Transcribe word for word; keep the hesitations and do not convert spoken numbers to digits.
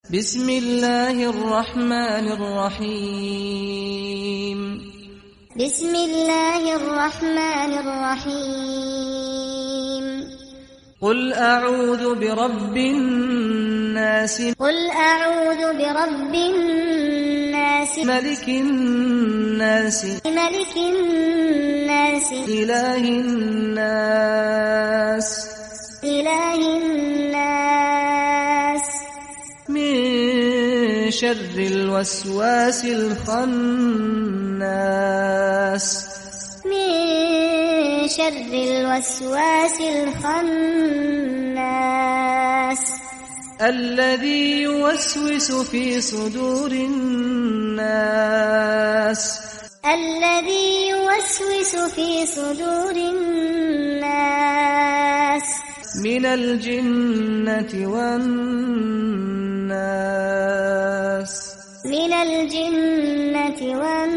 بسم الله الرحمن الرحيم بسم الله الرحمن الرحيم قل أعوذ برب الناس قل أعوذ برب الناس ملك الناس ملك الناس إله الناس إله الناس من شر الوسواس الخناس من شر الوسواس الخناس الذي يوسوس في صدور الناس الذي يوسوس في صدور الناس من الجنة والناس من الجنة والناس